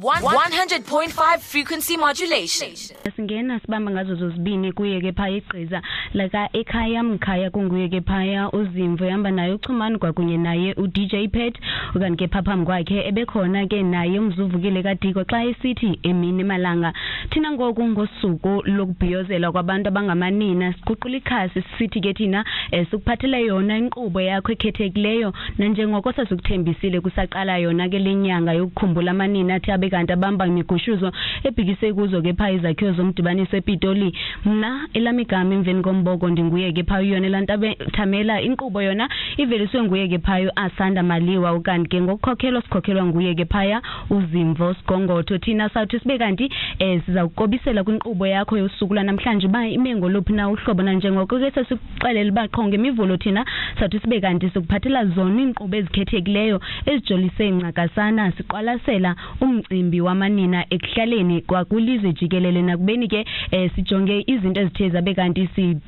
100.5 frequency modulation. Singena sibamba ngazo zozibini kuye ke phaya igqiza laka ekhaya mkhaya kunguye ke phaya uZimvo yamba naye uChumani kwakunye naye uDJ Pet ukani ke phaphambi kwakhe ebekhona ke naye umzuvukile kaDiko xa esithi emini malanga thina ngoku ngosuku lokubhiyozela kwabantu abangamanina siququla ikhasi sithi ke thina sikuphathele yona inkqubo yakho ekhethekileyo nanjengoko sasikuthembisile kusaqala yona ke lenyanga yokukhumbula amanina athi abe kanti abamba imigushuzo ebhikise kuzo ke phaya izakhiwo zomdibaniso ePitoli. Mna elamigama emveni komboko ndinguye ke phaya yona lantabe Thamela inkqubo yona iveliswe nguye ke phaya Asanda Maliwa ukani ke ngokukhokhelo sikhokhelwa nguye ke phaya uZimvo Sigongotho. Thina sathi sibe kanti sizawukobisela kwinkqubo yakho yosuku namhlanje ba imengo lophi na uhlobo nanjengoko ke sesikuxelela baqho ngemivulo thina sathi sibe kanti sikuphathela zona inkqubo ezikhethekileyo ezijolise incakasana siqwalasela umcimbi wamanina ekuhlaleni kwakulizwe jikelele nakubeni ke sijonge izinto ezithe zabe kanti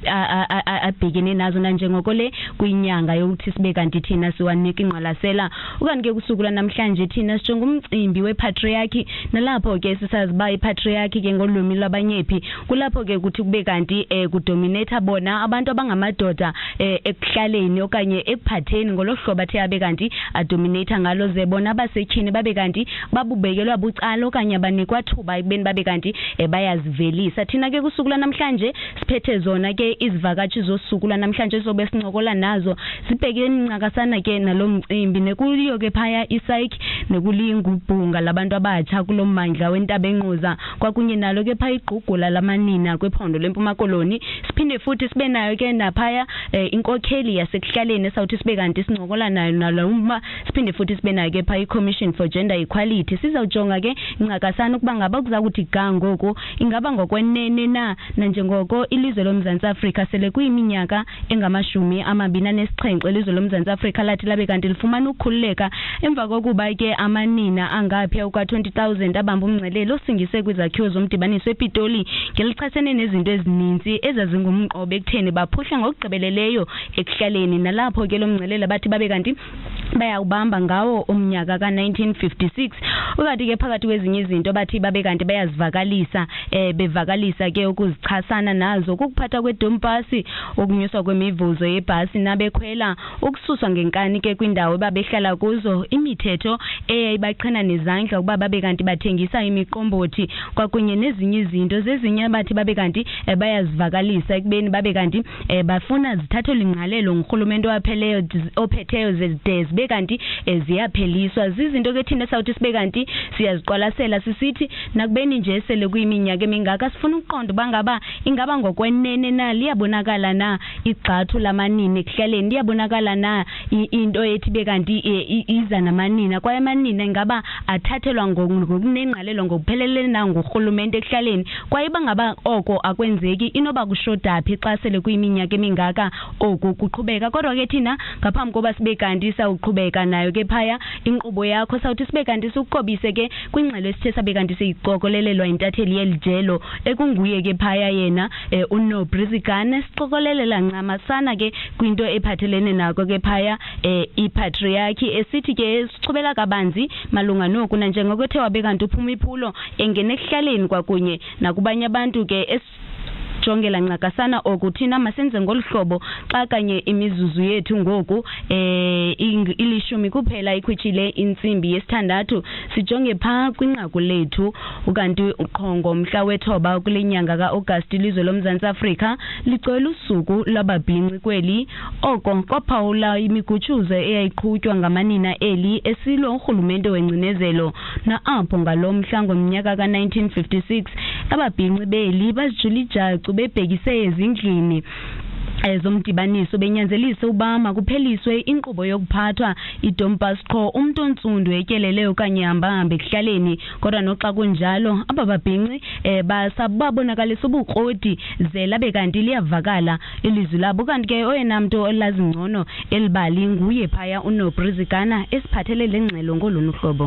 abhekene nazo nanjengoko le kwinyanga yokuthi sibe kanti thina siwanika ingqwalasela ukani ke kusuku namhlanje thina sijonga umcimbi wepatriarchy nalapho ke sisaziba ipatriarchy ke ngolwimi lwabanyephi kulapho ke kuthi kube kanti kudominate bona abantu abangamadoda ekuhlaleni okanye ekuphatheni ngolohlobo athe abe kanti adominate ngalo ze bona abasetyhini babe kanti babubekelwa bucala okanye abanikwa thuba ekubeni babe kanti bayazivelisa. Thina ke kusuku namhlanje siphethe zona ke izivakatshi zosuku namhlanje sobe sincokola nazo sibheke incakasana ke nalomcimbi nekuliyo ke phaya iPsyche nekulingubhunga labantu abatsha kulommandla weNtabenquza kwakunye nalo ke phaya igqugula lamanina kwephondo lempuma koloni. Siphinde futhi sibe nayo ke naphaya inkokheli yasekuhlaleni esawuthi sibe kanti sincokola nayo naloma siphinde futhi sibe nayo ke phaya iCommission for Gender Equality. Sizawujonga ke incakasana ukuba ngaba kuzakuthi ngoku ingaba ngokwenene na nanjengoko ilizwe loMzantsi Afrika sele kuyiminyaka engama-27 ilizwe loMzantsi Afrika lathi labe kanti lifumana ukukhululeka emva kokuba ke amanina angaphaya uka-20,000 abamba umngcelelo osingise kwizakhiwo zomdibaniso ePitoli ngelichasene nezinto ezininzi ezazingumqobo ekutheni baphuhla ngokugqibeleleyo ekuhlaleni nalapho ke lo mngcelelo bathi babe kanti bayawubamba ngawo umnyaka ka-1956 ukati ke phakathi kwezinye izinto bathi babe kanti bayazivakalisa bevakalisa ke ukuzichasana nazo ukuphatha kwedompasi ukunyuswa kwemivuzo yebhasi nabekhwela ukususwa ngenkani ke kwindawo babehlala kuzo imithetho eyayibaqhina nezandla ukuba babe kanti bathengisa imiqombothi kwakunye nezinye izinto zezinye bathi babe kanti bayazivakalisa ekubeni babe kanti bafuna zithathelwe ingqalelo ngurhulumente ophetheyo zide zibe kanti ziyapheliswa zizinto ke thina sawuthi sibe kanti siyaziqwalasela sisithi nakubeni nje sele kuyiminyaka emingaka sifuna ukuqonda bangaba ingaba ngokwenene na liyabonakala na igxathu lamanini ekuhlaleni liyabonakala na into ethi be kanti iza namanina kwaye amanina ingaba athathelwa ngokunengqalelo ngokuphelele na ngurhulumente ekuhlaleni kwaye bangaba oko akwenzeki inoba kushodaphi xa sele kuyiminyaka emingaka oku kuqhubeka kodwa ke thina ngaphambi koba sibe kanti sawuqhubeka nayo ke phaya inkqubo yakho sawuthi sibe kanti sikuqobise ke kwingxelo esithe sabe kanti siyiqokolelelwa intatheli yelijelo ekunguye ke phaya yena uNobrizigane siqokolelela ncamasana ke kwinto ephathelene nako ke phaya ipatriarchy esithi ke sichubela kabanzi malunga noku nanjengoko ethe wabe kanti uphuma iphulo engene ekuhlaleni kwakunye nakubanye abantu ke jongela ncakasana okuthina masenze ngolhlobo xa kanye imizuzu yethu ngoku ilishumi kuphela ikhwitshile intsimbi yesithandathu sijonge pha kwinqaku lethu ukanti uqhongo mhla wethoba kulenyanga kaAugust ilizwe loMzantsi Afrika licwela usuku lwababhinqi kweli oko kwaphawula imigutshuzo eyayiqhutywa ngamanina eli esilo urhulumente wengcinezelo na apho ngalomhla ngomnyaka ka-1956 ababhinqi beli bazijulija bebhekise ezindlini zomdibaniso benyanzelise ubama kupheliswe inkqubo yokuphathwa idompasco umuntu ontsundu etyeleleyo okanye hamba ekuhlaleni kodwa noxa kunjalo aba babhinqi basababonakalisa ubukroti ze labe kanti liyavakala ilizwi labo kanti ke oyena mntu olazi ngcono elibali nguye phaya uNobrizigana esiphathele lengxelo ngolunye uhlobo.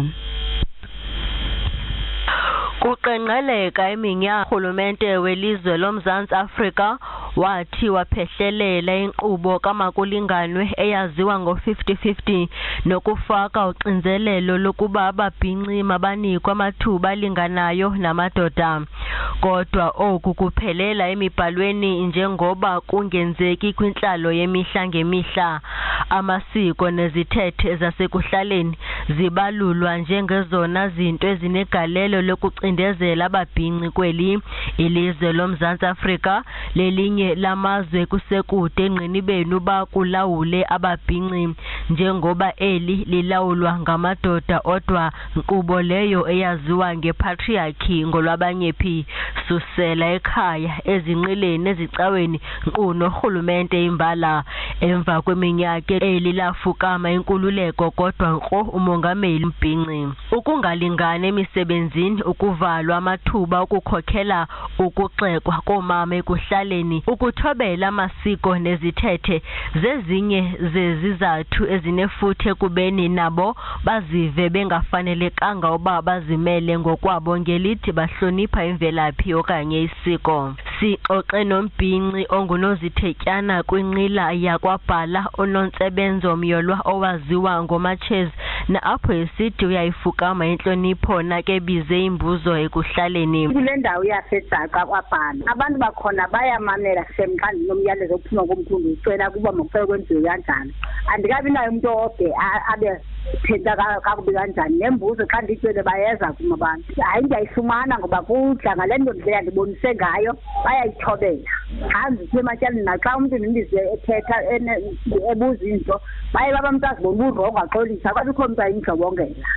Kuqenqeleka iminyaka urhulumente welizwe loMzantsi Afrika wathi waphehlelela inkqubo kamakulinganwe eyaziwa ngo-50-50 nokufaka uxinzelelo lokuba ababhinqi mabanikwe amathuba alinganayo namadoda. Kodwa oku kuphelela emibhalweni njengoba kungenzeki kwintlalo yemihla ngemihla. Amasiko nezithethe zasekuhlaleni zibalulwa njengezona zinto ezinegalelo lokucindezela ababhinqi kweli ilizwe loMzantsi Afrika, lelinye lamazwe kusekude engqinibeni uba kulawule ababhinqi njengoba eli lilawulwa ngamadoda odwa, nkqubo leyo eyaziwa ngepatriarchy ngolwabanye phi, susela ekhaya ezinqileni ezicaweni nkqu norhulumente imbala. Emva kweminyaka eli lafukama inkululeko kodwa nkqo umongameli mbhinqi. Ukungalingani emisebenzini, ukuvalwa amathuba, ukukhokhela ukugxekwa koomama ekuhlaleni, ukuthobela amasiko nezithethe zezinye zezizathu ezinefuthe kubeni nabo bazive bengafanelekanga uba bazimele ngokwabo ngelithi bahlonipha imvelaphi okanye isiko. Sixoxe nombhinqi ongunozithetyana kwinqila yakwabhala uNontsebenzo Myolwa owaziwa ngoMatshezi, na apho esithi uyayifukama intlonipho nakebize imbuzo ekuhlaleni. Kule ndawo yaseDaqa kwabhala abantu bakhona bayamamela semxa ndinomyalezo ophuma komkhulu ucela kuba makufanele kwenziwe kanjani. Andikabi nayo umuntu ode abe phetha kakubi kanjani nembuzo xa ndicele bayeza kuma abantu. Hayi ndiyayifumana ngoba kudla ngale nto ndlela ndibonise ngayo bayayithobela. Hanzi sematyalini naxa umntu nimbize ethetha ebuza into baye babamntu azibona urongo axolisa kwabikho umntu ayindlobongela.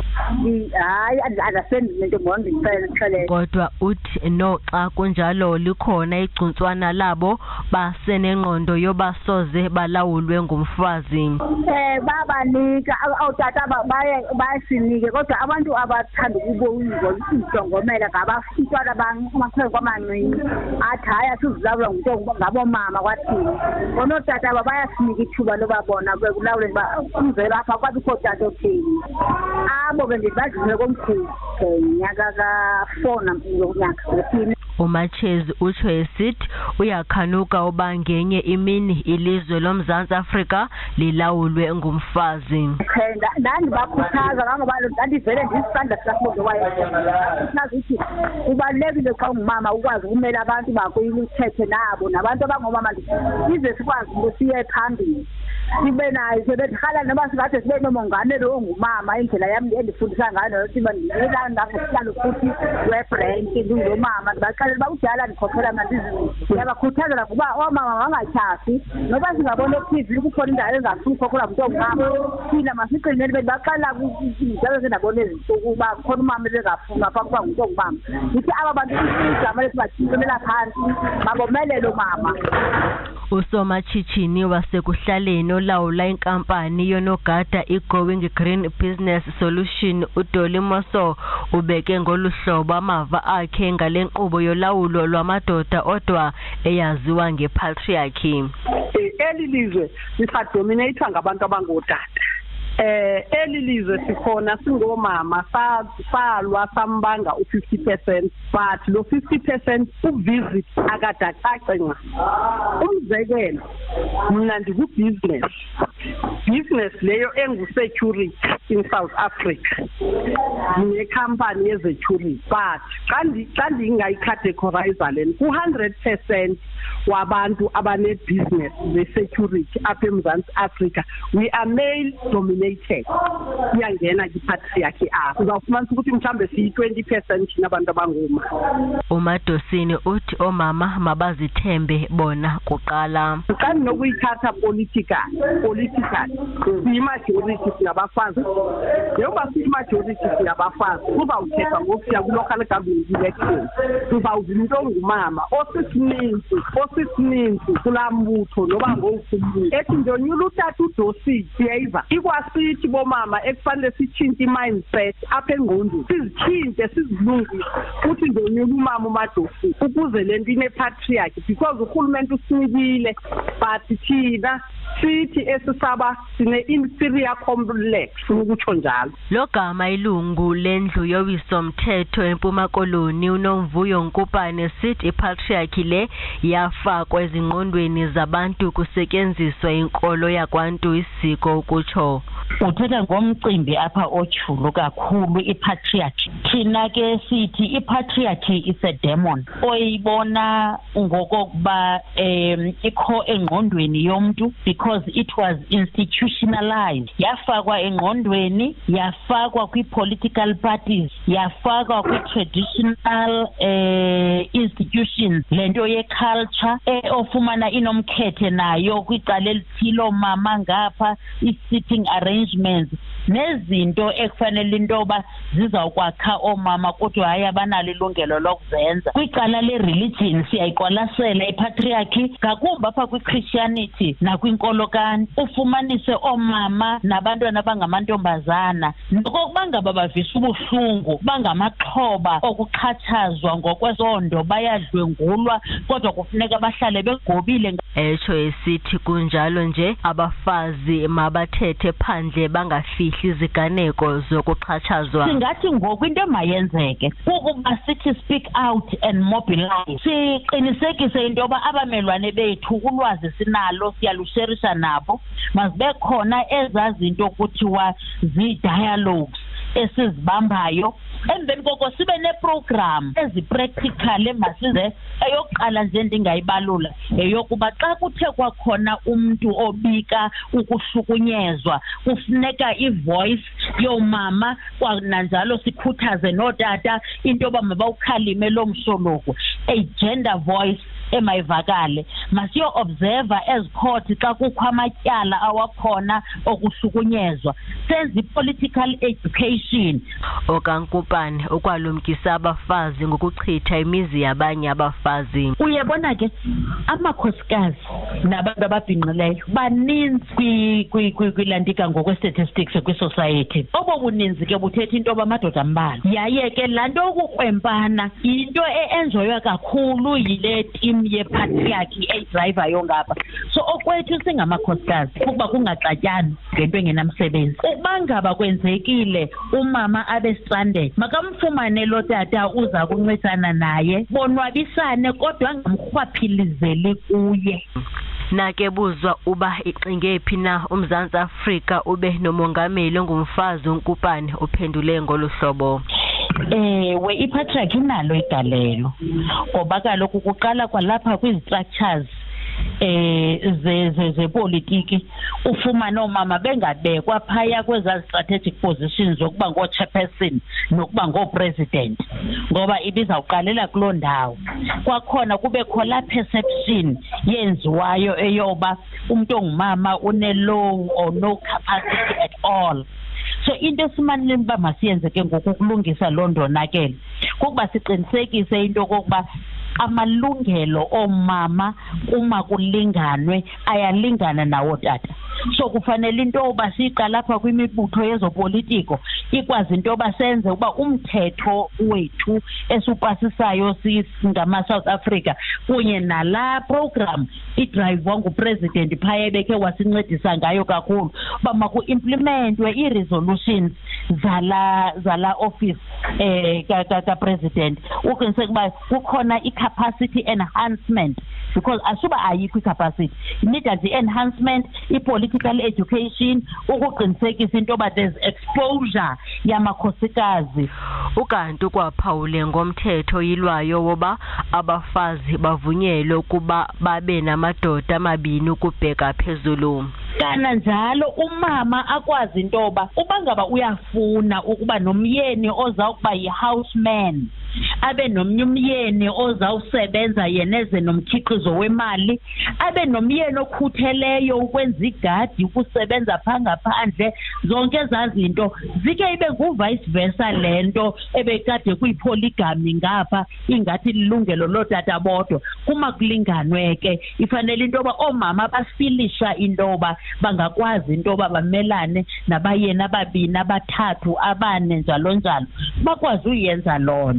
Hayi andasendi lento ngondicela. Kodwa uthi noxa kunjalo likhona igcuntswana labo basenengqondo yobasoze balawulwe ngumfazi. Babanika awutata bayasinike kodwa abantu abathanda ukubongomela ngabafitwana bamakhwenkwe amancinci athi hayi asizilawula ngabomama kwathini. Bonotata bayasinika ithuba lobabona bekulawule umzelo apha kwabikho tata othini. Abo bendibadlule komkhulu nyaka ka-4 yonyaka wesine. uMatshezi utsho esithi uyakhanuka uba ngenye imini ilizwe loMzantsi Afrika lilawulwe ngumfazi. Ndandibakhuthaza kangoba ndandivele ndisisandla sikakhulu wayethi kubalulekile xa ungumama ukwazi ukumela abantu bakuyini uthethe nabo nabantu abangomama ize sikwazi ukusiye phambili. Sibe nayo sebekhala noba singathi sibe nomongameli ongumama indlela yami endifundisa ngayo nokuthi bandiyela ndakuhlala futhi webrank ngumama baqala bakudala ndikhokhela manje yabakhuthaza ukuba omama bangatyhafi noba singabona eTV kukhona indawo engafukho umuntu ongumama thina masiqinele baqala njalo sendabona ezinsuku uba kukhona umama ezafuna apha kuba umuntu ongumama ithi aba bantu igama lesibathimela phansi babomelele umama. Usomatshitshini wasekuhlaleni olawula inkampani yonogada iGoing Green Business Solution uDolly Moso ubeke ngolu hlobo amava akhe ngale nkqubo yolawulo lwamadoda odwa eyaziwa ngepatriarchy. Eli lizwe lisadominathwa ngabantu abangootata. Eli lizwe sikhona singomama salwa sambanga u50% but lo 50% uvisit akadacacenga. Umzekelo mina business leyo engu-security in South Africa nekhampani yezecurity but xa ndingayicategorize leni ku-100% wabantu abane-business ze-security apha eMzantsi Afrika we are male dominated. Iyangena kwipatriarchy apho uzawufumanisa ukuthi mhlawumbe siyi-20% nabantu abangoma. uMadosini uthi omama mabazithembe bona kuqala. Xa ndinokuyithatha political siyi-majority singabafazi njengoba siyi-majority singabafazi kuzawuthethwa ngokuya kwi-local government election sizawuza umuntu ongumama osisininzi kulaa mbutho noba ngowukhumbulo ethi ndonyula utata uDosi siyayiva ikwasithi bomama ekufanele sitshintshe i-mindset apha engqondweni sizitshintshe sizilungise futhi ndonyula umama uMadosi ukuze le nto inepatriarchy because urhulumente usinikile but thina sithi esisaba sine inferior complex ukutsho njalo. Lo gama ilungu lendlu yowiso mthetho eMpuma Koloni uNomvuyo Nkupane sithi ipatriarchy le yafakwa ezingqondweni zabantu kusetyenziswa inkolo yakwantu isiko ukutsho. Uthetha ngomcimbi apha otyhulu kakhulu ipatriarchy. Thina ke sithi ipatriarchy is a demon oyibona ngokokuba ikho engqondweni yomntu because it was institutionalized. Yafakwa engqondweni, yafakwa kwi-political parties, yafakwa kwi-traditional institutions, lento ye-culture ofumana inomkhethe nayo kwicala elithile mama ngapha i-sitting arrangements nezinto ekufanele intoba zizawukwakha omama kodwa hayi abanalo ilungelo lokuzenza. Kwicala le-religion siyayiqwalasela ipatriarchy ngakumbi apha kwi-Christianity nakwinkolokani ufumanise omama nabantwana abangamantombazana nokokuba ngaba bavisa ubuhlungu bangamaxhoba okuxhatshazwa ngokwesondo bayadlwengulwa kodwa kufuneka bahlale begobile. Etsho esithi kunjalo nje abafazi mabathethe phandle bangafihli iziganeko zokuxhatshazwa. Singathi ngoku into emayenzeke ukuba sithi speak out and mobilize, siqinisekise into yoba abamelwane bethu ulwazi sinalo siyalusherisha nabo, mazibe khona ezazinto kuthiwa zi-dialogues esizibambayo. Emveni koko sibe neprogram ezipractical emasize eyokuqala nje ndingayibalula eyokuba xa kuthe kwakhona umuntu obika ukuhlukunyezwa kufuneka ivoice yomama kwananjalo sikhuthaze notata into yoba mabawukhalime lo msoloko, a gender voice emayivakale. Masiyo observer ezikhoti xa kukho amatyala awakhona okuhlukunyezwa, senze political education. Okankupane ukwalumkisa abafazi ngokuchitha imizi yabanye abafazi. Uyabona ke amakhosikazi nabantu ababhinqileyo baninzi kwilandika ngokwe-statistics kwi-society. Obo buninzi ke buthetha into yoba amadoda ambalwa. Yaye ke laa nto ukukwempana yinto enjoywa kakhulu yile team yepatriarchy eyidrayivayo ngapha. So okwethu singamakhosikazi ukuba kungaxatyana ngento engenamsebenzi. Uba ngaba kwenzekile umama abe stranded makamfumane lo tata uza kuncedana naye bonwabisane kodwa angamrhwaphilizeli kuye. Nake buzwa uba iqinge phi na uMzantsi Afrika ube nomongameli ongumfazi uNkupane uphendule ngolu hlobo. We ipatriarchy inalo igalelo ngoba kaloku kuqala kwalapha kwizi-structures zepolitiki ufumane omama bengabekwa phaya kweza strategic positions zokuba ngoo-chairperson nokuba ngoo-president ngoba ibizawuqalela kuloo ndawo. Kwakhona kubekho laa perception yenziwayo eyoba umntu ongumama une-low or no capacity at all. So into esimanile uba masiyenze ke ngokukulungisa loo ndonakele kukuba siqinisekise into yokokuba amalungelo omama uma kulinganwe ayalingana nawo tata. So kufanele into yoba siyiqala apha kwimibutho yezopolitiko ikwazi into yoba senze uba umthetho wethu esupasisayo singama-South Africa kunye nalaa program idrayivwa ngupresident phaya ebekhe wasincedisa ngayo kakhulu uba maku-implementwe ii-resolutions zala office kapresident uqiniseka uba kukhona i-capacity enhancement because asuba ayikho i-capacity needed i-enhancement i-political education ukuqinisekisa into yoba there's exposure yamakhosikazi. Ukanti kwaphawule ngomthetho yilwayo woba abafazi bavunyelwe ukuba babe namadoda amabini ukubheka phezulu. Kananjalo umama akwazi into yoba uba ngaba uyafuna ukuba nomyeni ozawukuba yi-houseman abe nomnye umyeni ozawusebenza yeneze nomkhiqizo wemali abe nomyeni okhutheleyo ukwenza igadi ukusebenza pha ngaphandle zonke ezazinto zike ibe ngu-vice versa lento ebekade kuyipoligami ngapha ingathi lilungelo lotata bodwa kuma kulinganwe ke ifanele into yoba oomama bafilisha into yoba bangakwazi into yoba bamelane nabayeni ababini abathathu abane njalo njalo bakwazi uyenza loo nto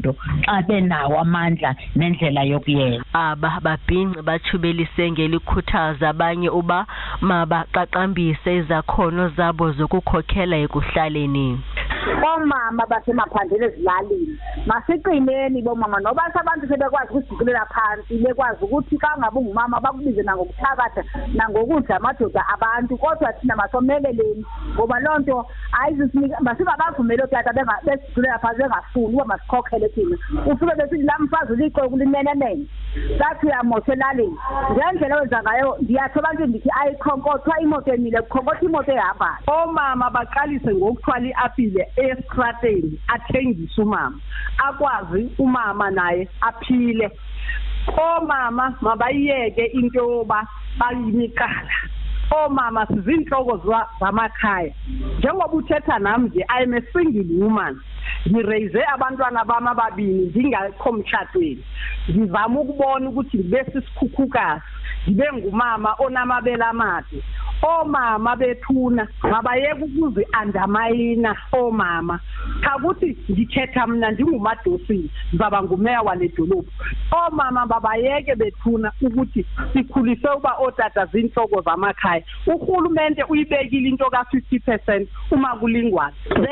xa benawo amandla nendlela yokuyenza. Aba babhinqi bathubelise ngelikhuthaza abanye uba mabaqaqambise izakhono zabo zokukhokhela ekuhlaleni. Omama basemaphandleni ezilalini masiqineni bomama noba abantu sebekwazi ukuzigulela phansi bekwazi ukuthi kangabe ungumama bakubize nangokuthakatha nangokudla amadoda abantu kodwa thina masomeleleni ngoba lonto ayizisinika masingabavumeli otata besigulela phansi bengafuni uba masikhokhele thina ufike besithi la mfazi uliqoku limenenene sathi uyamosha elalini ngendlela wenza ngayo ndiyatsho abantu ndithi ayikhonkotha imoto emile kukhonkotha imoto ehambayo. Omama baqalise ngokuthwala iapile estrateni athengise umama akwazi umama naye aphile. Omama mabayeke into yoba bayinikala. Omama sizinhloko zamakhaya njengoba uthetha nami nje I am a single woman ngiraise abantwana bami ababini ngingakho mshadweni ngivama ukubona ukuthi bese sikhukhukazi ngibe ngumama onamabele amade. Omama bethuna mabayeke ukuzi andamayina omama akuthi ngithetha mina ndingumadosi ngizaba ngumeya waledolophu. Omama babayeke bethuna ukuthi sikhulise uba otata zinhloko zamakhaya. Uhulumende uyibekile into ka50% uma kulingwana.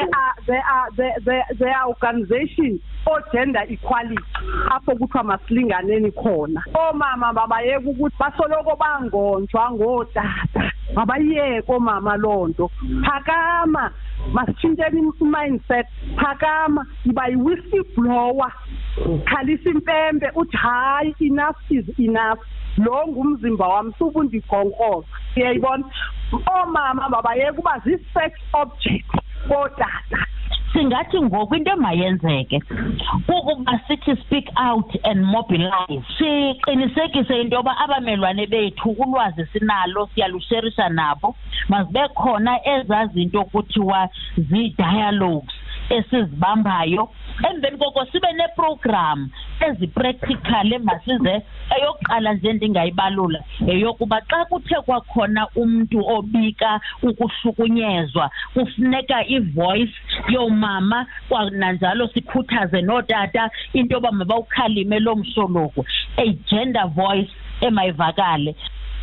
There are organizations or gender equality apho kuthiwa masilinganeni khona. Omama babayeke ukuthi basoloko bangonjwa ngodata mabayeke omama lonto phakama masitshintsheni mindset phakama iba yi-whistleblower khalisa impembe uthi hayi enough is enough lo ngumzimba wami subundigonqoza. Uyayibona omama babayeke uba zi-sex object kodata. Singathi ngoku into emayenzeke ukuba sithi speak out and mobilize siqinisekise into yoba abamelwane bethu ulwazi sinalo siyalusherisha nabo mazibe khona ezazinto kuthiwa zi-dialogues esizibambayo emveni koko sibe neprogram ezipractical emasize eyokuqala nje ndingayibalula eyokuba xa kuthe kwakhona umuntu obika ukuhlukunyezwa kufuneka ivoice yomama kwananjalo sikhuthaze notata into yoba mabawukhalime lo msoloko a gender voice emayivakale.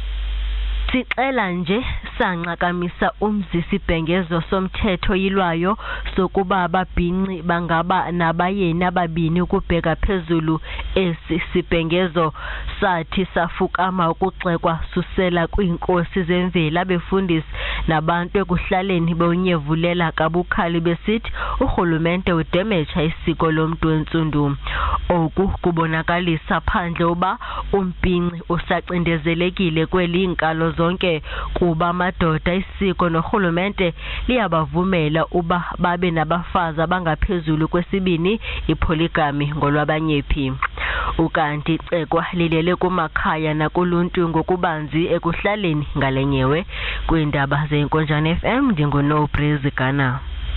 Sixela nje sanqakamisa umzisibhengezo somthetho yilwayo sokuba ababhinqi bangaba nabayeni ababini ukubheka phezulu esi sibhengezo sathi safukama ukugxekwa susela kwinkosi zemveli abefundisi nabantu ekuhlaleni bonyevulela kabukhali besithi urhulumente udemetsha isiko lomuntu wentsundu. Oku kubonakalisa phandle uba umbhinqi usacindezelekile kweli inkalo zonke kuba amadoda isiko norhulumente liyabavumela uba babe nabafazi abangaphezulu kwesibini ipoligamy ngolwabanyephi. Ukanti icekwa lilele kumakhaya nakuluntu ngokubanzi ekuhlaleni ngalenyewe kwindaba zeNkonjane FM ndinguNobreeze Gana.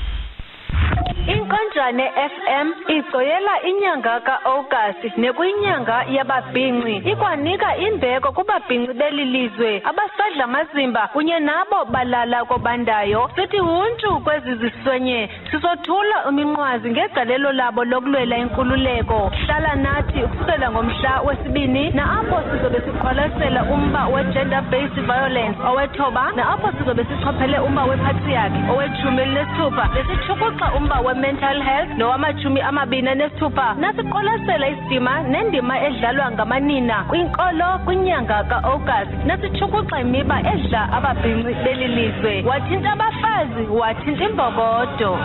Inkonjane FM igcoyela inyanga ka-August nekwinyanga yababhinqi ikwanika imbeko kubabhinqi belilizwe abasadla amazimba kunye nabo balala kobandayo. Sithi huntshu kwezi ziswenye sisothula iminqwazi ngegalelo labo lokulwela inkululeko. Hlala nathi ukusukela ngomhla wesibini na-apho sizobe siqwalasela umba we-gender-based violence owethoba na-apho sizobe sichophele umba we-patriarchy owe-16 lesithukuxa umba we-mental health nowama-26 nasiqolasela isidima nendima edlalwa ngamanina kwinkolo kwinyanga ka-August nasithukuxa imiba edla ababhinqi belilizwe. Wathinta abafazi wathinta imbokodo.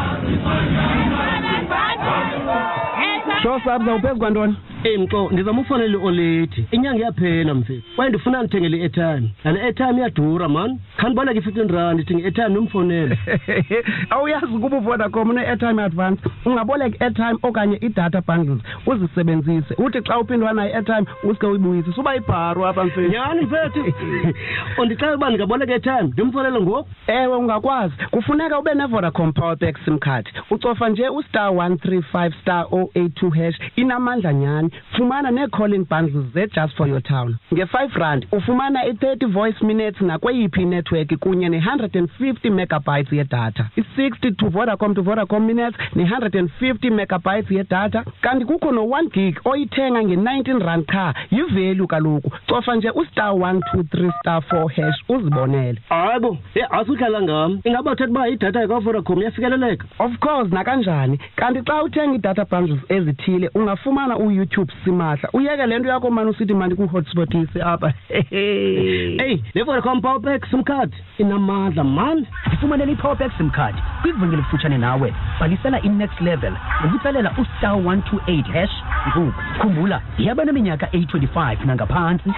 Shosabza uphezu kwantoni? Mxo ndizama ufonela olethi inyanga yaphela mfethu kwaye ndifuna ndithengele i-airtime lana airtime iyadura man khandiboleka i-R15 ndithenga i-airtime nomfonela. Awuyazi ukuba uVodacom une-airtime advance ungaboleka i-airtime okanye i-data bundles uzisebenzise uthi xa uphindwa nayo i-airtime usike uyibuyise suba ibharu apha mfethu. Nyani mfethu undixela uba ndingaboleka i-airtime ndimfonele ngoku? Ewe ungakwazi kufuneka ube ne-Vodacom Powerpack SIM card ucofa nje *135*082# inamandla nyani fumana nee-calling bundles ze-just for your town. Nge-R5 ufumana i-30 voice minutes nakweyiphi network kunye ne-150 megabytes yedatha. I-60 to Vodacom minutes ne-150 megabytes yedatha. Kanti kukho no-1 gig oyithenga nge-R19 qha. Yivalue kaloku. Cofa nje *123*4# uzibonele. Hayibo, asukhala ngam. Ingaba uthetha uba idatha yakwa-Vodacom iyafikeleleka? Of course, nakanjani. Kanti xa uthenga i-data bundles ezithile ungafumana u-YouTube simahla. Uyeke lento yakho mani usithi mani ku-hotspotise apha. Hey, le Vodacom Powerpack SIM card inamandla man. Ifumanele i-Powerpack SIM card kwivenkile kufutshane nawe. Balisela i-next level ngokutsalela *128#. Ngoku khumbula yaba neminyaka 825 nangaphantsi.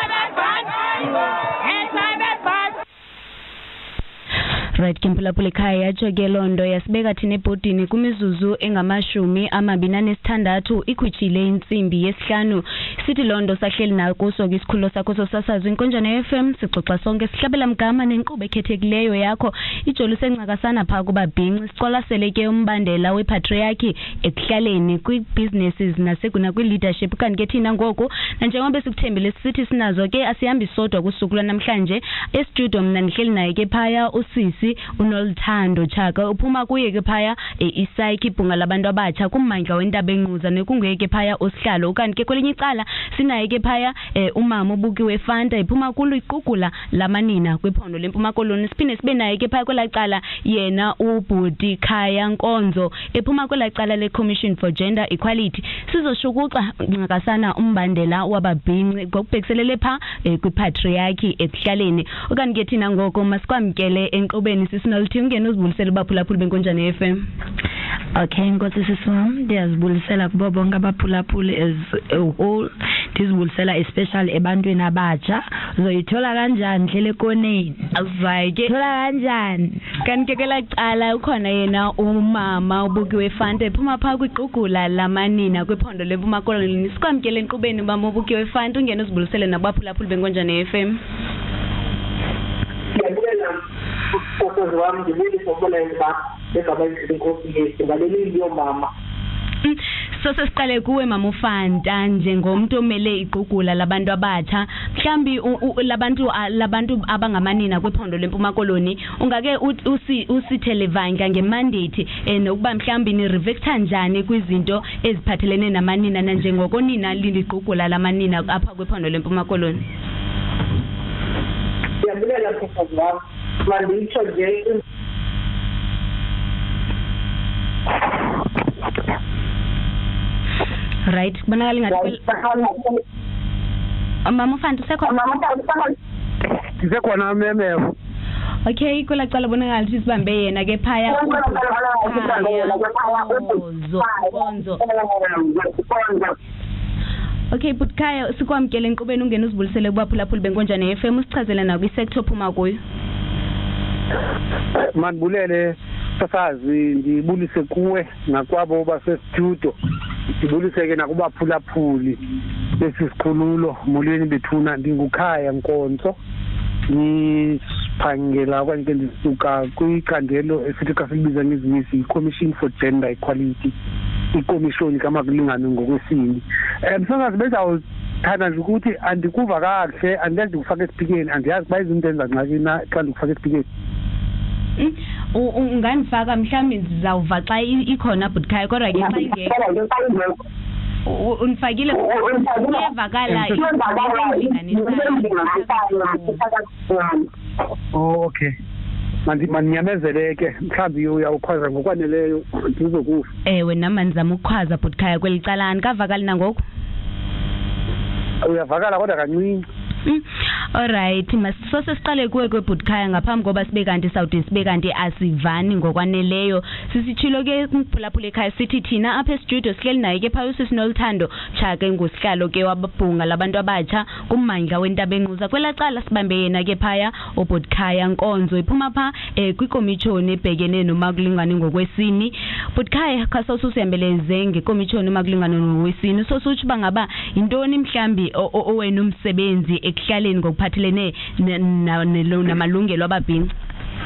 Right, Kimpulapule ekhaya yatsho ke londo yasibeka thina ebhodini kumizuzu engamashumi-26 ikhutshile intsimbi yesihlanu. Sithi londo sahleli nakuso ke isikhululo sakho sosasazo Inkonjane FM sixoxa sonke sihlabela mgama nenkqubo ekhethekileyo yakho ijolise encakasana phaa kubabhinqi sicolasele ke umbandela wepatriarchy ekuhlaleni kwi-businesses kwi-leadership. Kanti ke thina ngoku nanjengoba sikuthembile sithi sinazo ke asihambi sodwa kusuku lwanamhlanje estudio. Mna ndihleli naye ke phaya usisi uNoluthando Chaka uphuma kuye ke phaya isayikhi ibhunga labantu abatsha kummandla wentaba enquza nekunguye ke phaya osihlalo. Kanti ke kwelinye icala sinaye ke phaya umama ubukiwe Fanta iphuma kulo iqugula lamanina kwiphondo lempuma koloni. Siphinde sibe naye ke phaya kwelacala yena ubhuti Khaya Nkonzo ephuma kwelacala le-Commission for Gender Equality. Sizoshukuxa ncakasana umbandela wababhinqi ngokubhekiselele pha kwipatriarchy ekuhlaleni. Okanye ke thina ngoko masikwamkele enkqubeni sisinolthi ungene uzibulisele baphulaphuli beNkonjane FM. Okay, Nkosi sisi wami, ndiyazibulisela kubo bonke abaphulaphuli as a whole. Ndizibulisela especially ebantwini abatsha. Uzoyithola kanjani ndlela ekoneni? Azayike thola kanjani? Kanti ke lacala ukhona yena umama ubukiwe Fanta ephuma phaa kwiqugula lamanina kwiphondo lempuma koloni. Sikwamkele enkqubeni mama ubukiwe Fanta ungene uzibulisele nabaphulaphuli beNkonjane FM. Fotos wami ngibili sobona imba egaba inkosi yethu ngaleli yomama. So sesiqale kuwe mama uFanta njengomuntu omele iqugula labantu abatsha mhlambi labantu abangamanina kwiphondo lempuma koloni ungake usithelevanga ngemandate nokuba mhlambi ni revector njani kwizinto eziphathelene namanina njengoko nina liliqugula lamanina apha kwiphondo lempuma koloni. Ndiyabulela fotos wami manditsho nje right kubonakala ngathi mama uFanta usekhona ndisekhona memeko. Okay kulacala bonakala ukuthi sibambe yena ke phaya Nkonzo. Okay but Khaya sikwamkele enkqubeni ungene uzibulisele kubaphulaphuli beNkonjane FM usichazele na kwi-sector phuma kuyo. Mandibulele sasazi ndibulise kuwe nakwabo basestudio ndibulise ke nakubaphulaphuli besisikhululo molweni bethuna ndinguKhaya Nkonzo ngiphangela kwanje ndisuka kwicandelo esithi kasilibiza ngezimisi i-Commission for Gender Equality ikomishoni kamakulingana ngokwesini. Msongazi bezawuthanda nje ukuthi andikuva kahle andiyazi ndikufaka esipikeni andiyazi uba izinto enza ngxakina xa ndikufaka esipikeni. Ungandifaka mhlawumbe ndizawuva xa ikhona but Khaya kodwa ke xa ingekho unifakile uyavakala okay mandinyamezele mhlawumbi uyawukhwaza ngokwaneleyo ndizokufa. Ewe nama ndizama ukukhwaza but Khaya kweli cala anikavakali nangoku uyavakala kodwa kancinci. Alright masose siqale kuwe but Khaya ngaphambi koba sibe kanti sawude sibe kanti asivani ngokwaneleyo sisitshilo ke kumphulaphula ekhaya sithi thina apha estudio sihleli naye ke phaya uSisinoluthando Chaka ngusihlalo ke wababhunga labantu abatsha kummandla wentaba enquza kwelacala sibambe yena ke phaya but Khaya Nkonzo iphuma pha kwikomishoni ebhekene nomakulingane ngokwesini. But Khaya khasawusihambeleze ngekomishoni nomakulingane ngokwesini sosuthi bangaba intoni mhlambi owena umsebenzi ekuhlaleni ngokuphathelene namalungelo ababhinqi.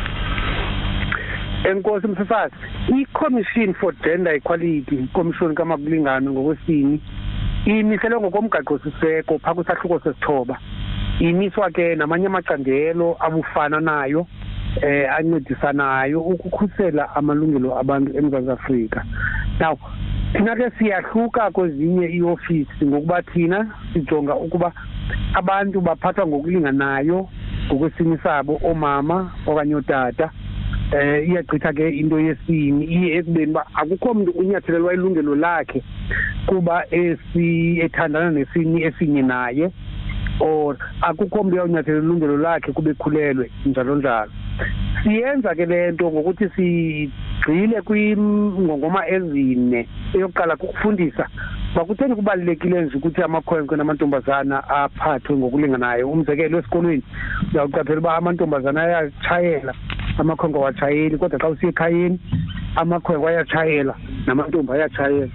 Enkosi msasazi i-Commission for Gender Equality ikomishoni kamakulingana ngokwesini imiselwe ngokomgaqo siseko pha kwisahluko sesithoba imiswa ke namanye amacandelo abufana nayo ancedisanayo ukukhusela amalungelo abantu eMzantsi Afrika. Now thina ke siyahluka kwezinye iofisi ngokuba thina sijonga ukuba abantu baphathwa ngokulinganayo ngokwesini sabo omama okanye otata. Iyagqitha ke into yesini iye ekubeni uba akukho mntu unyathelelwa ilungelo lakhe kuba ethandana nesini esinye naye, or akukho mntu uyawunyathelela ilungelo lakhe kube khulelwe njalo njalo. Siyenza ke le nto ngokuthi sigxile kwingongoma ezine. Eyokuqala kukufundisa uba kutheni kubalulekile nje ukuthi amakhwenkwe namantombazana aphathwe ngokulinganayo. Umzekelo esikolweni uyawuqaphela uba amantombazana ayatshayela, amakhwenkwe awatshayeli, kodwa xa usiya ekhayeni amakhwenkwe ayatshayela namantombi ayatshayela.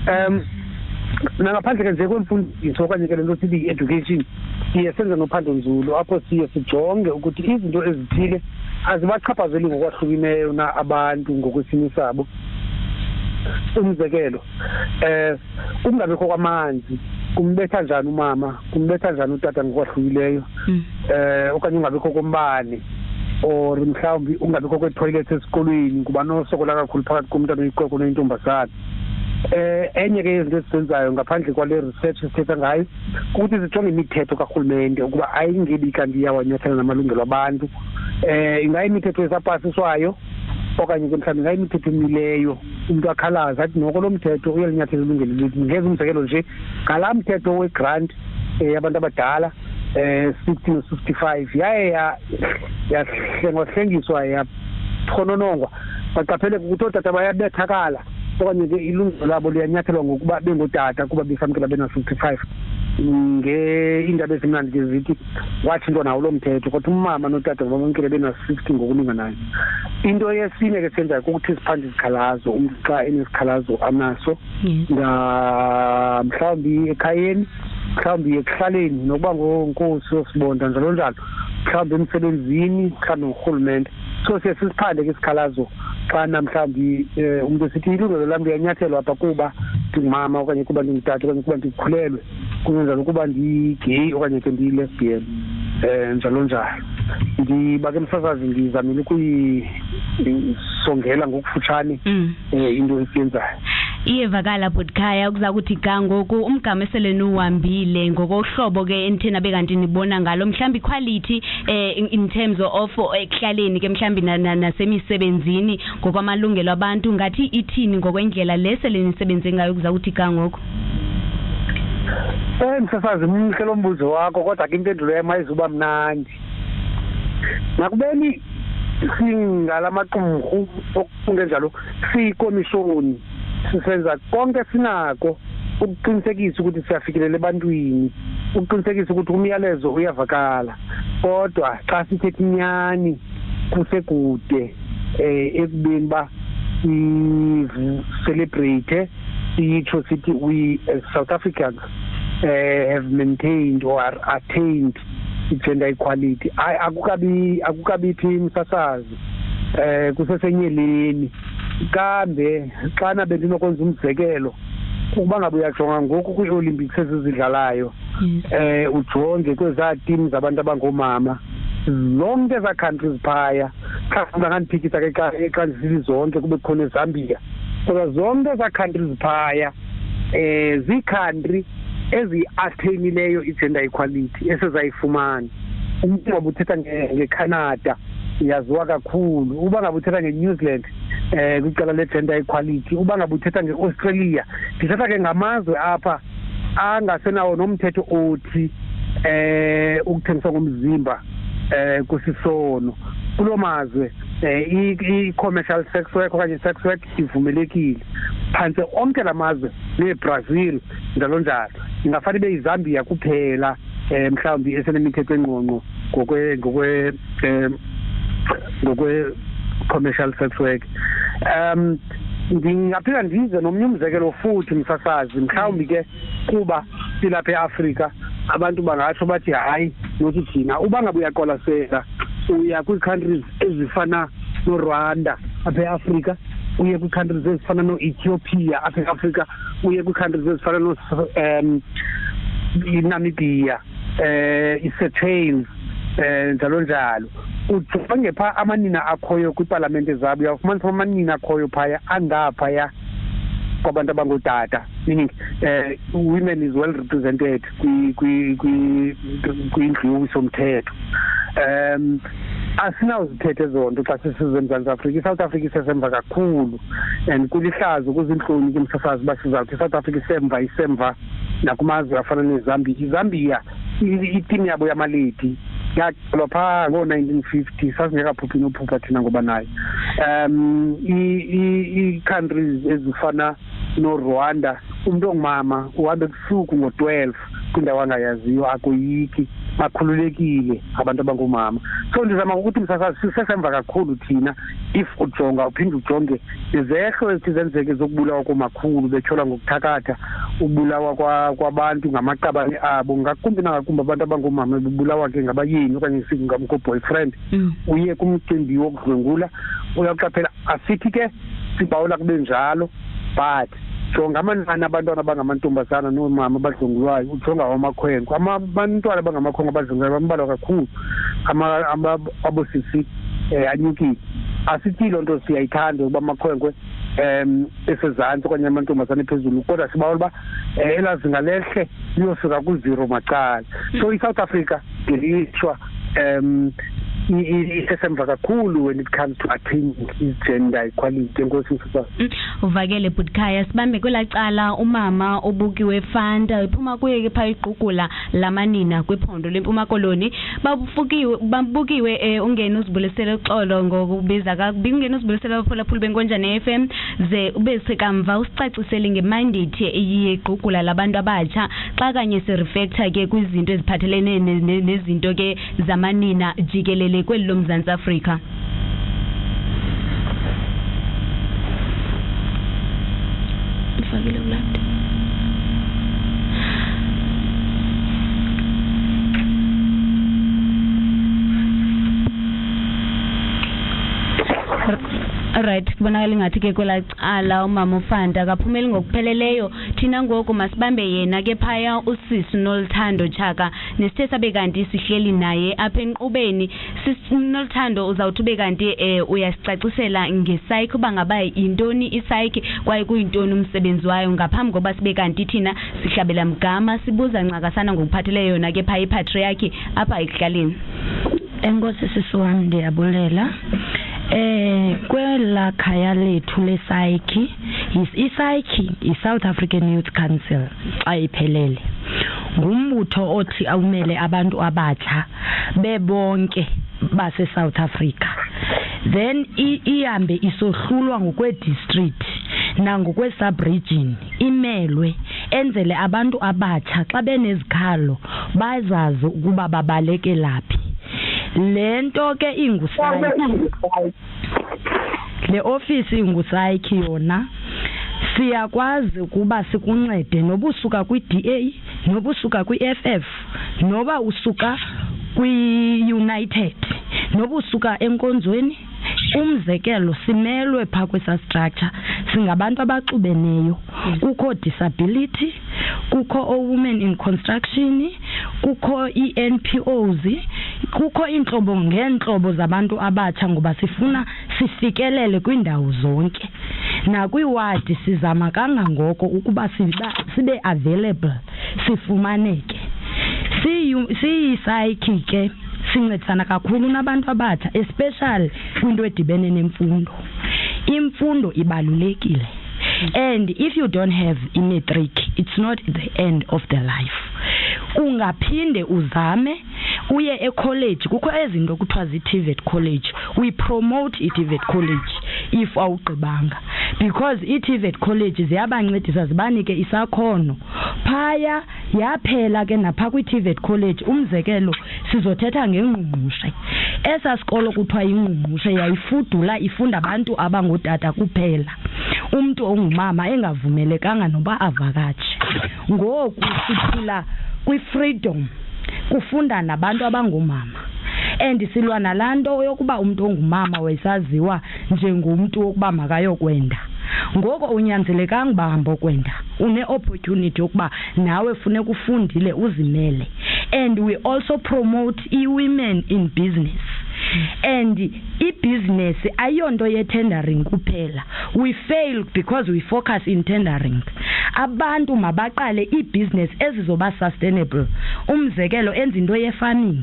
Nangaphandle ke nje kwemfundiso okanye ke le nto sithi i-education siye senze nophando-nzulu apho siye sijonge ukuthi izinto ezithile azibachaphazeli ngokwahlukileyo na abantu ngokwesini sabo. Umzekelo ukungabikho kwamanzi kumbetha njani umama, kumbetha njani utata ngokwahlukileyo, okanye ungabikho kombane, or mhlawumbi ungabikho kwetoilet esikolweni kuba nosokola kakhulu phakathi komntana oyiqweqwe noyintombazana. Enye ke izinto esizenzayo ngaphandle kwale research sithetha ngayo ukuthi sijonge imithetho karhulumente ukuba ayingebi kanti iyawanyathela namalungelo abantu. Ingayimithetho esapasiswayo okanye ke mhlawumbi ingayimithetho emileyo, umntu akhalaza athi noko lo mthetho uyalinyathela ilungelo lethu. Ngeze umzekelo nje ngalaa mthetho wegrant yabantu abadala 60 no 65 yaye yahlengwa yaphononongwa baqapheleka ukuthi ootata bayabethakala okanye ke ilungelo labo liyanyathelwa ngokuba bengotata kuba besamkela bena-55. Ngeindaba ezimnandi ke zithi wathi into nawo lo mthetho kodwa umama notata bamamkele bena-60 ngokulinganayo. Into yesine ke senzayo kukuthi siphande izikhalazo, umntu xa enesikhalazo anaso mhlawumbi ekhayeni, mhlawumbi ekuhlaleni nokuba ngonkosi osibonda njalo njalo, mhlawumbi emsebenzini, mhlawumbi ngurhulumente. So siye sisiphande ke isikhalazo xana mhlawumbi umntu esithi ilungelo lam liyanyathelwa apha kuba ndingumama okanye kuba ndingutata okanye kuba ndikhulelwe, kungenjalo ukuba ndigeyi okanye ke ndiyilesbian njalo njalo. Ndiba ke msasazi ndizamile ukuyisongela ngokufutshane into esiyenzayo. Iyevakala Bhudikhaya kuza kuthi ga ngoku umgama esele nuhambile ngokohlobo ke enithena bekanti nibona ngalo mhlambi quality in terms of ekuhlaleni ke mhlambi nasemisebenzini ngokwamalungelo abantu ngathi ithini ngokwendlela lesele nisebenze ngayo kuza kuthi ga ngoku. Msasazi mhle lo mbuzo wakho kodwa ke impendulo yam ayizuba mnandi. Nakubeni singalamaqumrhu okungenjalo siyikomishoni sisenza konke sinako ukuqinisekisa ukuthi siyafikelela ebantwini, ukuqinisekisa ukuthi umyalezo uyavakala, kodwa xa sithetha inyani kusekude ekubeni uba celebrate siyitsho sithi we as South Africans have maintained or attained gender equality. Akukabiphi msasazi kusesenyeleni. Kambe xana bendinokwenza umzekelo ukuba ngabe uyajonga ngoku kwi-Olympics ezizidlalayo ujonge kwezaa team zabantu abangoomama zonke ezaa countries phaya, xa ungandiphikisa ke xa ndisithi zonke kube khona eZambia, kodwa zonke ezaa countries phaya zii-country ezi-attainileyo i-gender equality esezayifumana. Umntu ngabe uthetha ngeCanada yaziwa kakhulu, uba ngabe uthetha ngeNew Zealand kwicala le-gender equality, uba ngabe uthetha nge-Australia, ndithetha ke ngamazwe apha angasenawo nomthetho othi ukuthengiswa ngomzimba kusisono. Kuloo mazwe i-commercial sex work okanye sex work ivumelekile. Phantse onke la mazwe neBrazil njalo njalo, ingafane ibe yiZambia kuphela mhlawumbi esenemithetho engqongqo ngokwe-commercial sex work. Ndingaphinda ndize nomnye umzekelo futhi msasazi, mhlawumbi ke kuba silapha eAfrika abantu bangatsho bathi hayi nothi thina uba ngabe uyaqwalasela uya kwii-countries ezifana noRwanda apha eAfrika, uye kwii-countries ezifana no-Ethiopia apha eAfrika, uye kwi-countries ezifana iNamibia iSeychelles njalo njalo ujonge phaa amanina akhoyo kwipalamente zabo uyawufumanisa amanina akhoyo phaya angaphaya kwabantu abangootata, meaning women is well represented kwindlu yowisomthetho. Asinawuzithethe ezo nto xa sisize eMzantsi Afrika. iSouth Africa isesemva kakhulu and kulihlazo kuzintloni kumsasazi uba sizawuthi iSouth Africa isemva nakumazwe afana neZambia. iZambia itimu yabo yamaledi yaqalwa phaa ngoo-1950 sasingekaphuphi nophupha thina ngoba nayo. Ii-countries ezifana noRwanda umuntu ongumama uhambe ebusuku ngo-12 kwindawo angayaziyo akoyiki bakhululekile abantu abangoomama. So ndizama ukuthi msasazi sisesemva kakhulu thina if ujonga uphinde ujonge izehlo ezithi zenzeke zokubulawa komakhulu betyholwa ngokuthakatha ubulawa kwabantu ngamaqabane abo ngakumbi nangakumbi abantu abangoomama bebulawa ke ngabayeni okanye sithi ngabo-boyfriend. Uye kumcimbi wokudlwengula uyaqaphela asithi ke sibawula kube njalo but jonga amanani abantwana abangamantombazana noomama abadlwengulwayo ujonga wamakhwenkwe. Abantwana abangamakhwenkwe abadlwengulwayo bambalwa kakhulu, abosisi anyukile. Asithi loo nto siyayithanda ukuba amakhwenkwe esezantsi okanye amantombazana ephezulu, kodwa sibawula uba elaa zinga lehle liyofika ku-0 macala. So iSouth Africa ngelishwa isesemva kakhulu when it comes to attaining gender equality. Enkosi msasazi. Uvakele Bhudikhaya, sibambe kwelaa cala umama obukiwe Fanta iphuma kuye ke phaa igqugula lamanina kwiphondo lempuma koloni babukiwe ungena uzibulisele uxolo ngokubiza kakubi ungena uzibulisele abaphulaphuli benkonjane FM ze ube sekamva usicacisele ngemandate igqugula labantu abatsha xa kanye sereflector ke kwizinto eziphathelene nezinto ke zamanina jikelele kweli loMzantsi Afrika. Ufakile ulaptop. Right, kubonakala ngathi ke kwela cala umama uFanta akaphumeli ngokupheleleyo. Thina ngoku masibambe yena ke phaya usisi Noluthando Chaka nesithe sabe kanti sihleli naye apha enqubeni. Sisi Noluthando uzawuthi ube kanti uyasicacisela ngesayikhi uba ngaba yintoni isayikhi kwaye kuyintoni umsebenzi wayo ngaphambi koba sibe kanti thina sihlabela mgama sibuza ncakasana ngokuphatheleyo yona ke phaya ipatriarchy apha ekuhlaleni. Enkosi sisi wami ndiyabulela. Kwela khaya lethu lesayikhi isayikhi iSouth African Youth Council xa iphelele ngumbutho othi awumele abantu abatsha bebonke base South Africa, then ihambe isohlulwa ngokwe-district nangokwe-sub-region imelwe enzele abantu abatsha xa benezikhalo bazazi ukuba babaleke laphi. Lento ke ingusayikhi, le office ingusayikhi yona siyakwazi ukuba sikuncede nobusuka kwi-DA nobusuka kwi-FF noba usuka kwi-United nobusuka enkonzweni. Umzekelo simelwe phaa kwesa structure singabantu abaxubeneyo, kukho disability, kukho women in construction, kukho NPOs, kukho iintlobo ngeentlobo zabantu abatsha ngoba sifuna sifikelele kwindawo zonke. Nakwiwadi sizama kangangoko ukuba sibe available sifumaneke. Siyisayikhi ke sincedisana kakhulu nabantu abatsha especially kwinto edibene nemfundo. Imfundo ibalulekile, and if you don't have i-matric it's not the end of the life. Ungaphinde uzame uye ecollege, kukho ezinto kuthiwa zi-TVET college. We promote i-TVET college if awugqibanga, because i-TVET college ziyabancedisa zibanike isakhono phaya. Yaphela ke napha kwi-TVET college umzekelo sizothetha ngengqungqushe. Esa sikolo kuthiwa ingqungqushe yayifudula ifunda abantu abangootata kuphela, umuntu ongumama engavumelekanga noba avakatshe. Ngoku siphila kwi-freedom, kufunda nabantu abangoomama, and silwa nalaa nto yokuba umuntu ongumama wayesaziwa njengomntu wokuba makayokwenda. Ngoko unyanzelekanga uba hamba kwenda, une opportunity yokuba nawe funeka ufundile uzimele. And we also promote women in business. And business ayonto ye tendering kuphela. We fail because we focus in tendering. Abantu mabaqale business ezizoba sustainable. Umzekelo enza into ye farming.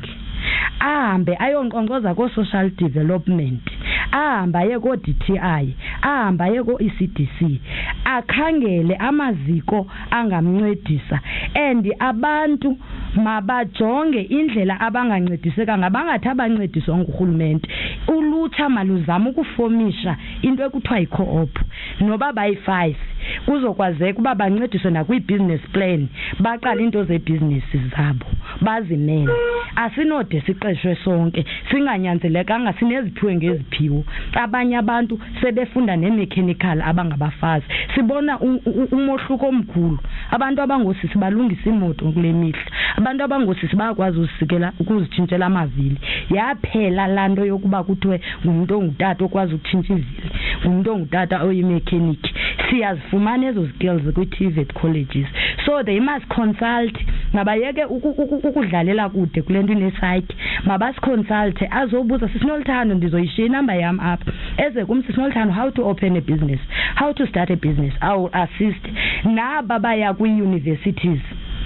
Ahambe ayonqonqoza ko social development. Ahamba ye ko DTI, ahamba ye ko ECDC, akhangele amaziko angamncedisa. And abantu mabajonge indlela abangancediseka ngabangathi abancediswa nguhulumende. Ulutsha maluzama ukufomisha into ekuthiwa yi-co-op noba bayi-5 kuzokwazeka uba bancediswe nakwi-business plan, baqala into ze-businesses zabo bazimele. Asinode siqeshwe sonke, singanyanzelekanga sineziphiwe ngeziphiwo. Abanye abantu sebefunda ne-mechanical abangabafazi. Sibona umohluko omkhulu. Abantu abangosisi balungisa imoto kule mihla. Abantu abangosisi bayakwazi uzisikela ukuzitshintshela amavili. Yaphela lanto yokuba kuthiwe ngumuntu ongutata okwazi ukutshintsha ivili, ngumuntu ongutata oyimechanic. Siyazifumana ezo skills kwi-TVET colleges. So they must consult. Mabayeke ukudlalela kude kule nto ine-psyche. Mabasiconsult azobuza Sisinolthando ndizoyishiya inamba yam apha. Eze kum Sisinolthando how to open a business, how to start a business. I will assist. Naba baya kwi-universities.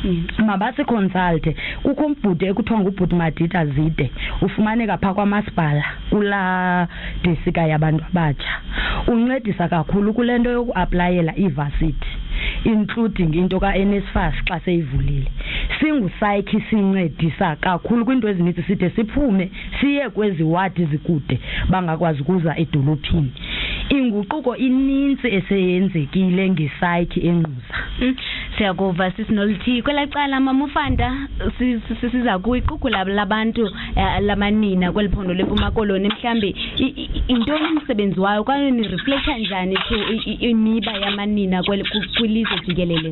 Mabasi consult. Kukho umbhuti ekuthiwa ngubhuti Madida Zide, ufumaneka phaa kwamasipala kula desika yabantu abatsha. Uncedisa kakhulu kule nto yokuaplayela ivarsity, including into ka-NSFAS xa seyivulile. Singu-psyche sincedisa kakhulu kwinto ezininzi, side siphume siye kwezi wadi zikude bangakwazi ukuza edolophini. Inguquko ininzi eseyenzekile nge-psyche enquza. Siyakuva Sisinolthi kwelacala mamufanda siza kuyiqukula labantu lamanina kweliphondo leMpuma Koloni. Mhlambe into umsebenzi wayo kwaye ni reflecta njani imiba yamanina kwilizwe jikelele?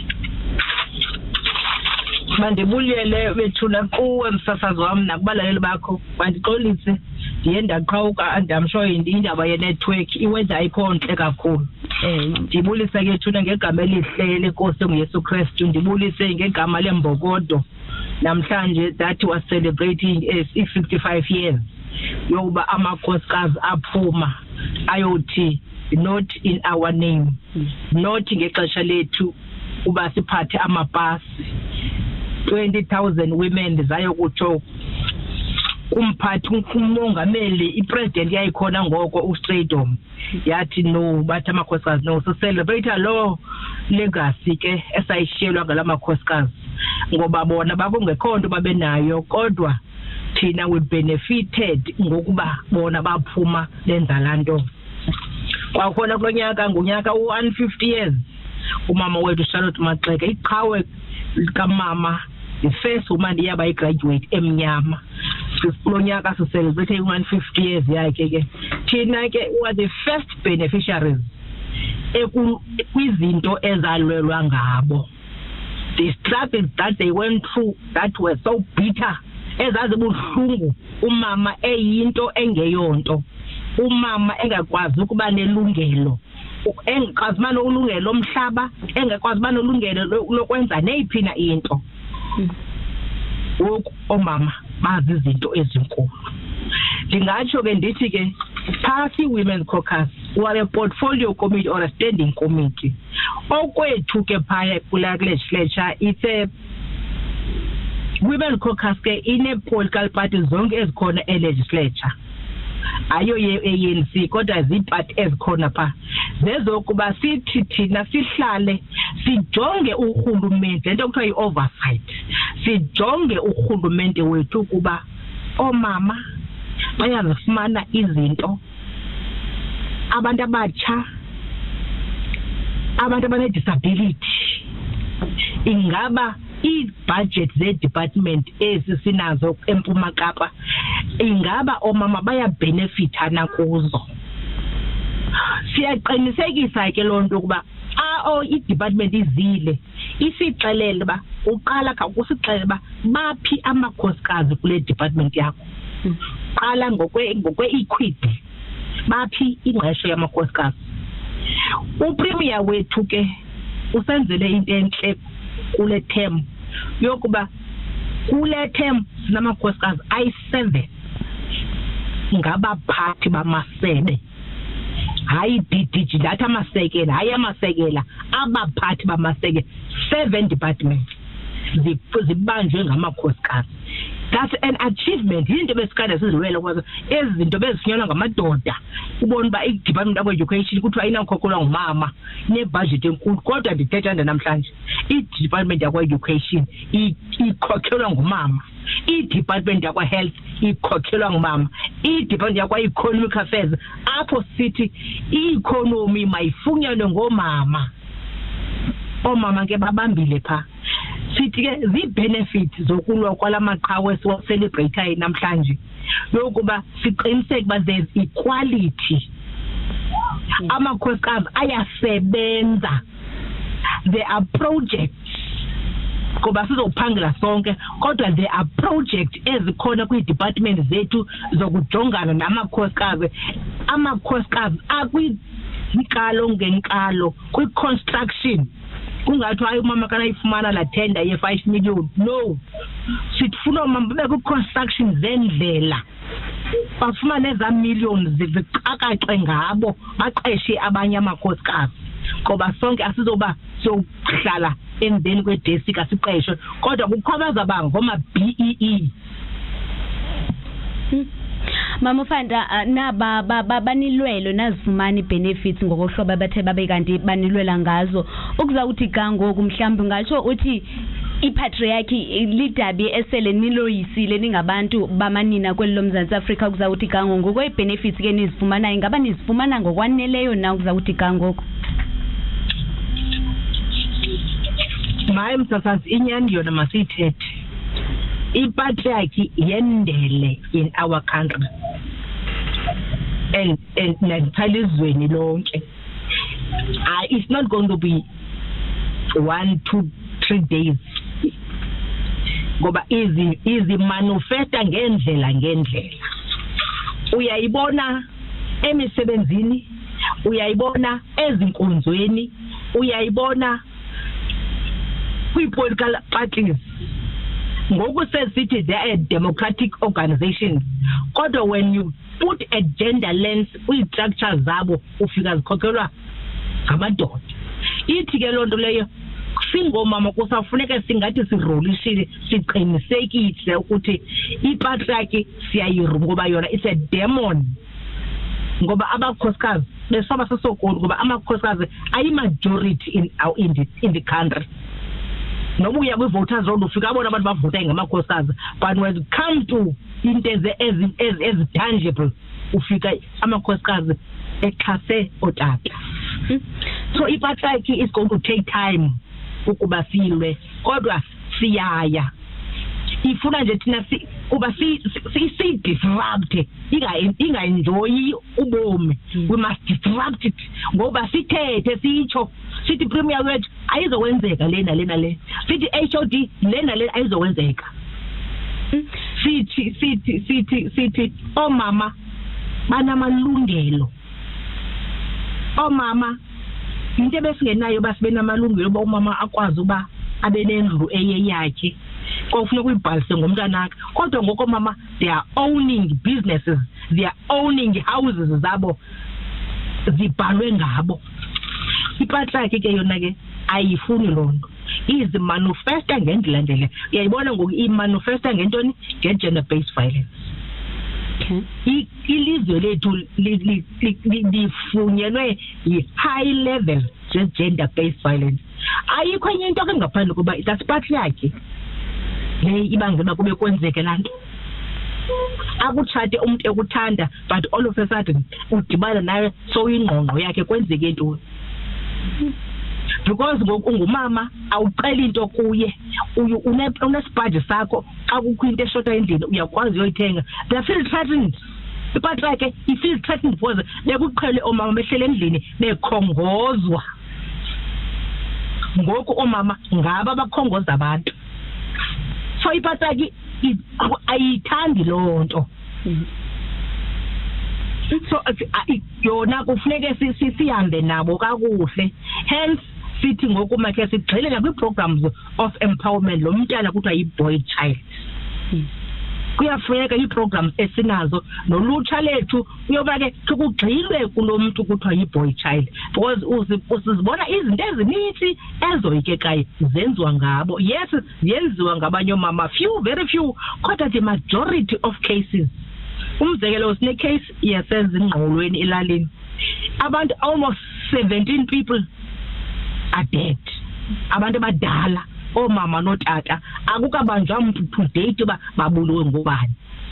Mandibulele bethuna kuwe msasazo wami nakubalaleli bakho. Bandixolise ndiye ndaqhawuka and I'm sure indaba ye-network iwenza ikhonhle kakhulu. Ndibulise ke thuna ngegama elihle lenkosi nguYesu Kristu. Ndibulise ngegama leMbokodo namhlanje that was celebrating 55 years yokuba amakhosikazi aphuma ayothi not in our name, not ngexesha lethu uba siphathe amapasi. 20,000 women zayokutsho kumphathi umongameli ipresident yayikhona ngoko uStradom yathi no bathi amakhosikazi no, so celebrate law legacy ke esayishiyelwa ngalamakhosikazi ngoba bona bakungekho nto babenayo kodwa thina we benefited ngokuba bona baphuma lenza lanto. Kwakhona kulonyaka ngunyaka u150 years umama wethu Charlotte Maxeke iqhawe likamama, the first woman yaba graduate emnyama. Kulonyaka so celebrate 150 years yakhe ke. Thina ke were the first beneficiaries kwizinto ezalwelwa ngabo. The struggles that they went through that were so bitter, ezazibuhlungu. Umama eyinto engeyonto, umama engakwazi ukuba nelungelo, engakwazi manje ulungelo lomhlaba, engakwazi manje ulungelo lokwenza neyiphina into. Omama bazi izinto ezinkulu. Ndingatsho ke ndithi ke Party Women's Caucus or a portfolio committee or a standing committee. Okwethu ke phaya kula legislature it's a Women's Caucus ke ine political parties zonke ezikhona e-legislature. Ayo ye-ANC kodwa ziphathi ezikhona pha. Zezokuba sithi thina sihlale sijonge uhulumende into okuthiwa i-oversight. Sijonge uhulumende wethu kuba omama bayazifumana izinto, abantu abatsha, abantu abane-disability. Ingaba i-budget ze-department sinazo eMpuma Kapa, ingaba omama bayabenefitha na kuzo? Siyaqinisekisa ke loo nto ukuba i-department izile isixelele ba uqala kusixelele ba baphi amakhosikazi kule department yakho. Qala ngokwe-equity baphi ingqesho yamakhosikazi. Upremier wethu ke usenzele into enhle kule term yokuba kule term sinamakhosikazi ayi-7 ngabaphathi bamasebe, hayi DDG lathi amasekela, hayi amasekela, abaphathi bamasebe, 7 departments zibanjwe ngamakhosikazi. That's an achievement. Into besikade sizilwela kwazo ezinto bezifunyanwa ngamadoda. Ubona ba i-department of education kuthiwa ayinakhokhelwa ngumama nebudget enkulu, kodwa ndithetha namhlanje i-department yakwa education ikhokhelwa ngumama, i-department yakwa health ikhokhelwa ngumama, i-department yakwa economic affairs apho sithi i-economy mayifunyanwe ngomama. Omama ke babambile pha. Sithi ke zi-benefits zokulwa kwalamaqhawe siwa-celebrate namhlanje yokuba siqiniseke uba there's equality. Amakhosikazi ayasebenza. There are projects ngoba sizophangela sonke, kodwa there are projects ezikhona kwii-department zethu zokujongana namakhosikazi. Amakhosikazi akwinkalo ngenkalo kwi-construction. Kungathi hayi umama kana ifumana la tender ye 5 million. No, sifuna umama bebe ku construction zendlela bafumane eza millions ziqaqaqe ngabo baqeshe abanye amakhosikazi ngoba sonke asizoba sokuhlala endeni kwedesk asiqeshwe, kodwa kukhwabaza bangoma BEE. Mama Fanda naba banilwelo nazifumana benefits ngokuhloba bathe babe kanti banilwela ngazo ukuza uthi kangoku mhlawumbe ngatsho uthi ipatriarchy lidabi esele niloyisile ningabantu bamanina kweli loMzantsi Afrika ukuza uthi kangoku ngokwe benefits ke nizifumana ingaba nizifumana ngokwaneleyo na ukuza uthi kangoku? Maye msasazi inyani yona masithethe. Ipatriarchy yendele in our country and nalithalezweni lonke. It's not going to be 1, 2, 3 days ngoba izi manifesta ngendlela uyayibona emisebenzini, uyayibona ezinkonzweni, uyayibona kwi-political parties. Ngoku sesithi they are a democratic organization, kodwa when you put a gender lens kwi-structure zabo ufika zikhokhelwa ngamadoda. Ithi ke loo nto leyo singomama kusafuneka singathi sirolishile siqinisekise ukuthi ipatriarchy siyayiru ngoba yona it's a demon. Ngoba abakhosikazi besaba sesokolo ngoba amakhosikazi ayi-majority in the country. Nobu uya kwi-voters roll ufika abona abantu bavota ngamakhosikazi, but when it comes to into ezi-tangible ufika amakhosikazi exhase otata. So ipatriarchy is going to take time ukuba silwe, kodwa siyaya. Ifuna nje thina kuba si-disrupt inga-enjoyi ubomi. We must disrupt it ngoba sithethe sitsho sithi premier wethu ayizokwenzeka lena sithi HOD lena ayizokwenzeka. Sithi omama banamalungelo. Omama into besingenayo basibe namalungelo ba umama akwazi uba abe nendlu eyeyakhe kofuna kuyibhalise ngomntanakhe, kodwa ngoko mama they are owning businesses, they are owning houses zabo zibhalwe ngabo. Ipatriarchy ke yona ke ayifuni loo nto, izimanifesta ngendlela uyayibona ngoku imanifesta ngentoni nge-gender based violence. Ilizwe lethu lifunyelwe yi-high level gender based violence. Ayikho enye into ke ngaphandle kuba that's patriarchy le ibangela kube kwenzeke laa nto. Akutshate umuntu ekuthanda but all of a sudden udibana naye so ingqongqo yakhe kwenzeke ntoni. Because ngoku ungumama awuqeli into kuye unesibhaji sakho xa kukho into eshota endlini uyakwazi uyoyithenga. They feel threatened. Ipatriarchy i-feel threatened because bekuqhele omama behlele endlini bekhongozwa. Ngoku omama ngaba abakhongoza abantu. So ipatriarchy ayithandi loo nto. So yona kufuneke sihambe nabo kakuhle. Hence sithi ngoku makhe sigxile nakwi-programs of empowerment lo mntana kuthiwa yi-boy child. Kuyafuneka ii-programs esinazo nolutsha lethu kuyoba ke kugxilwe kulo mntu kuthiwa yi-boy child because usizibona izinto ezininzi ezoyikekayo zenziwa ngabo. Yes, yenziwa ngabanye oomama, very few, kodwa the majority of cases. Umzekelo sine-case yasezingqolweni elalini, abantu almost 17 people are dead, abantu abadala, oomama notata, akukabanjwa mntu to date uba babuliwe ngobani.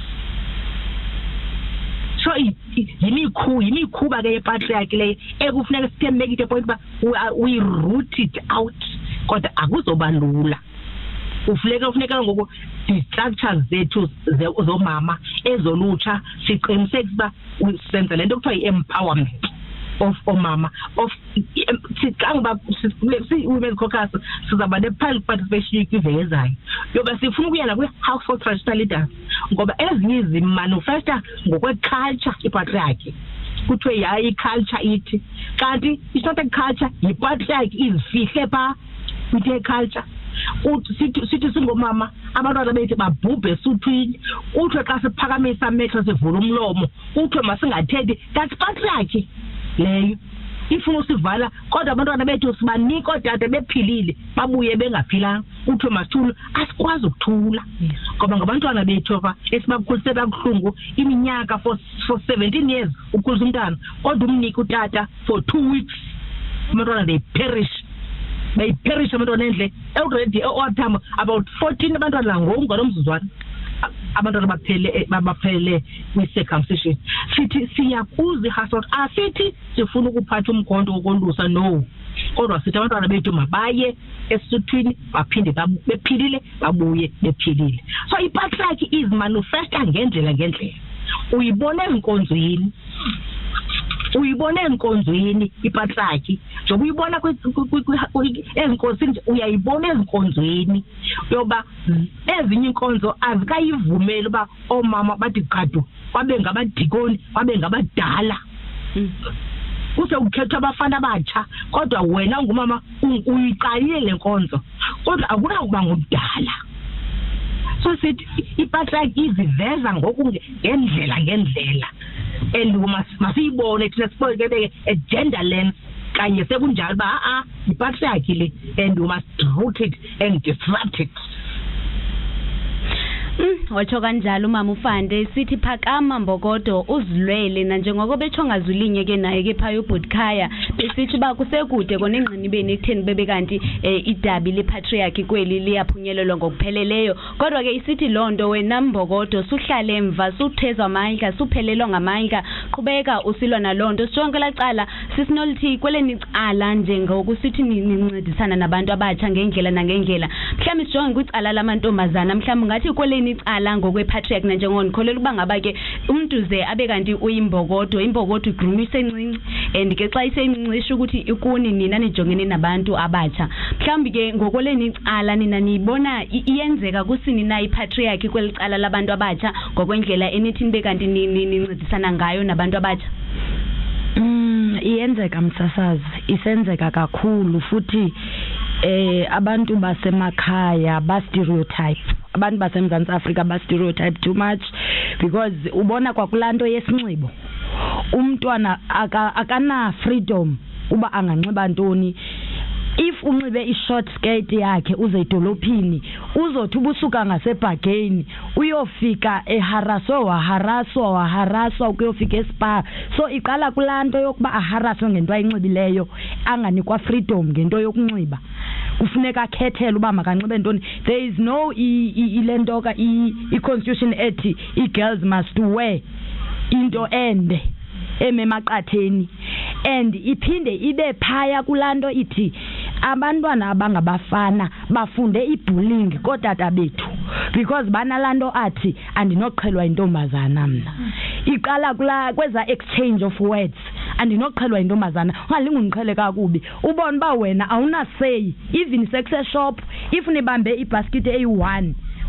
So yimikhuba ke yepatriarchy leyo ekufuneka sithe make it a point uba we root it out, kodwa akuzoba lula. Ufuneka ngoku di-structures zethu zomama ezolutsha siqiniseke uba senza le nto kuthiwa yi-empowerment of omama of sicanga women's caucus sizaba ne-pilot participation kwiveki ezayo yoba sifuna ukuyela kwi-household traditional leaders ngoba ezinye zimanifesta ngokwe-culture ipatriarchy kuthiwe yayi i-culture ithi kanti it's not a culture, yi-patriarchy izifihle phaa kwithe culture. Sithi singomama abantwana bethu babhubhe esuthwini kuthiwe xa siphakamisa amehlo sivula umlomo kuthiwe masingathethi. That's patriarchy leyo ifuna usivala, kodwa abantwana bethu sibanika oodade bephilile babuye bengaphilanga kuthiwe masithule. Asikwazi ukuthula ngoba ngabantwana bethu apha esibakhulise kabuhlungu iminyaka for 17 years ukhulisa umntana, kodwa umnika utata for 2 weeks abantwana they perish abantwana endle already owathamba about 14 abantwana ngoku ngalo mzuzwana abantwana baphelele kwi-circumcision. Sithi siyakuza i-household, asithi sifuna ukuphatha umkhonto wokolusa, no, kodwa sithi abantwana bethu mabaye esuthwini baphinde bephilile babuye bephilile. So ipatriarchy is manifesta ngendlela uyibona enkonzweni ipatriarchy njengoba uyibona ezinkosini, uyayibona ezinkonzweni yoba ezinye inkonzo azikayivumeli uba oomama bathi qadu babe ngabadikoni babe ngabadala. Kuse ukhetha abafana abatsha kodwa wena ungumama uyiqalile le nkonzo kodwa akunakuba ngumdala. So sithi ipatriarchy iziveza ngoku ngendlela and masiyibone thina siboneke a gender lens kanye sekunjalo ba ipatriarchy le and we must root it and disrupt it. Watsho kanjalo mama uFande, sithi phakama Mbokodo uzilwele na njengoko bethongazulinye ke naye ke phaya uBhutkhaya besithi ba kusekude kona engqinibeni ekutheni bebe kanti idabi lepatriarchy kweli liyaphunyelelwa ngokupheleleyo, kodwa ke isithi lonto wena Mbokodo suhlale emva suthezwa amandla suphelelwa ngamandla qhubeka usilwa nalonto sijonge lacala sisinolithi kweleni icala njengokusithi nincedisana nabantu abatsha ngendlela nangendlela, mhlawumbe sijonge kwicala lamantombazana mhlawumbe ngathi kweleni icala ngokwepatriarchy nanjengondikholela ukuba ngaba ke umuntu ze abe kanti uyimbokodo igrunywe isencinci and ke xa isencinci ukuthi ikuni nina nijongene nabantu abatsha, mhlawumbi ke ngokoleni icala nina niyibona iyenzeka kusini na ipatriarchy kwelicala labantu abatsha ngokwendlela enithi nibe kanti nincedisana ngayo nabantu abatsha? Iyenzeka msasazi, isenzeka kakhulu futhi abantu basemakhaya ba-stereotype, abantu baseMzantsi Afrika ba-stereotype too much because ubona kwakulanto yesinxibo umntwana akana-freedom uba anganxiba ntoni. If unxibe i-short skirt yakhe uze edolophini uzothi ubusuka ngasebhageni uyofika waharaswa ukuyofika eSpa, so iqala kulanto yokuba aharaswe ngento ayinxibileyo anganikwa freedom ngento yokunxiba, kufuneka akhethele uba makanxibe ntoni. There is no ilentoka i-constitution ethi i-girls must wear into ende ememaqatheni, and iphinde ibe phaya kulanto ithi abantwana abangabafana bafunde ibullying kootata bethu because banalanto athi andinoqhelwa intombazana mna. Iqala kweza exchange of words, andinoqhelwa intombazana, ungalinga undiqhele kakubi ubone uba wena awuna say even sex shop if nibambe ibasket eyi-1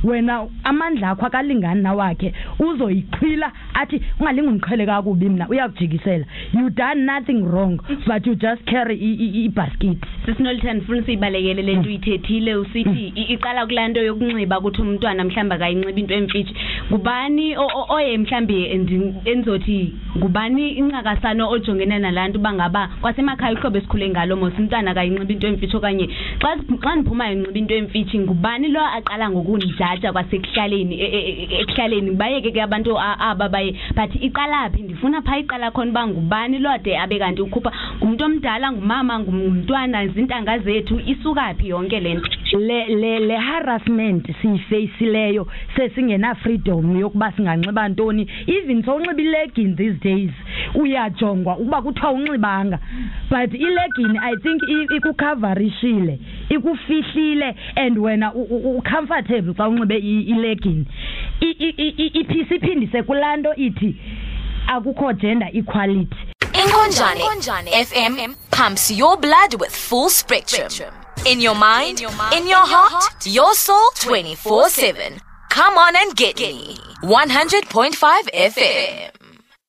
wena amandla akho akalingani nawakhe uzoyiqhila athi ungalinga ungiqhele kakubi mina uyakujikisela you done nothing wrong but you just carry i-basket. Sisinolithanda ufuna siyibalekele lento uyithethile usithi iqala kulanto yokunxiba ukuthi umntwana mhlamba kayinxiba into emfitshi ngubani oye mhlambi enzothi ngubani incakasano ojongena nalantu bangaba kwasemakhaya uhlobo esikhule ngalo mos umntwana kayinxiba into emfitshi okanye xa niphuma inxiba into emfitshi ngubani lo aqala ngokunijaja kwasekuhlaleni ekuhlaleni bayeke ke abantu aba baye but iqalaphi ndifuna pha iqala khona bangubani lode abe kanti ukhupha umuntu omdala ngumama ngumntwana izintanga zethu isukaphi yonke lento le harassment siyifaceleyo sesingena freedom yokuba singanxiba ntoni even so unxiba ileggings these days uyajongwa ukuba kuthiwa unxibanga but ilegging I think ikucoverishile ikufihlile and wena ucomfortable xa unxibe ilegging iphisi iphindise kulanto ithi akukho gender equality. Inkonjane FM pumps your blood with full spectrum. In your mind, in your heart, your soul 24/7. Come on and get me. 100.5 FM.